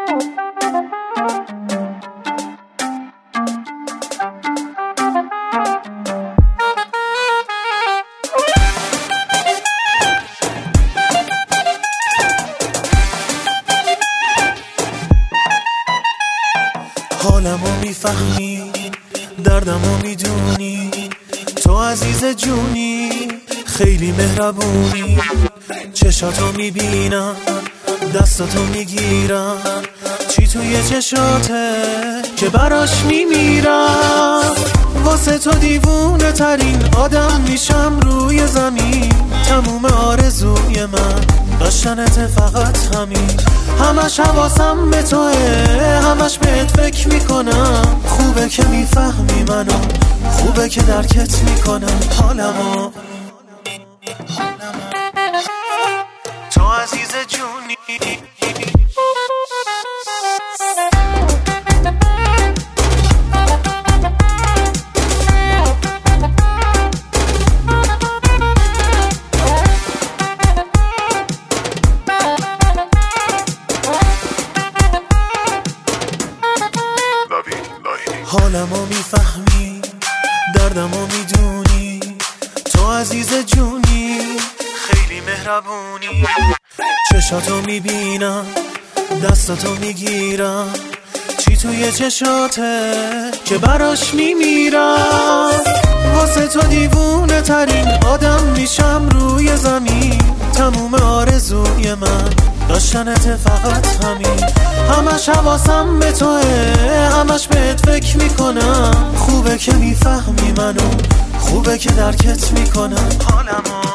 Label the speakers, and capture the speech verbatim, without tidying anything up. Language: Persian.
Speaker 1: حالمو میفهمی، دردمو میدونی، تو عزیز جونی، خیلی مهربونی. چشاتو میبینم، دستاتو میگیرم، چی توی چشاته که براش میمیرم. واسه تو دیوونه ترین آدم میشم روی زمین. تموم آرزوی من داشتنت فقط همین. همش حواسم به توه، همش بهت فکر میکنم. خوبه که میفهمی منو، خوبه که درکت میکنم. حالمو تو عزیز جونی. حالمو میفهمی، دردمو میدونی، تو عزیز جونی، خیلی مهربونی. چشاتو میبینم، دستاتو میگیرم، چی توی چشاته که براش میمیرم. واسه تو دیوونه ترین آدم میشم روی زمین. تموم آرزوی من داشتنت فقط همین. همش حواسم به توه، همش بهت فکر میکنم. خوبه که میفهمی منو، خوبه که درکت میکنم. حالمو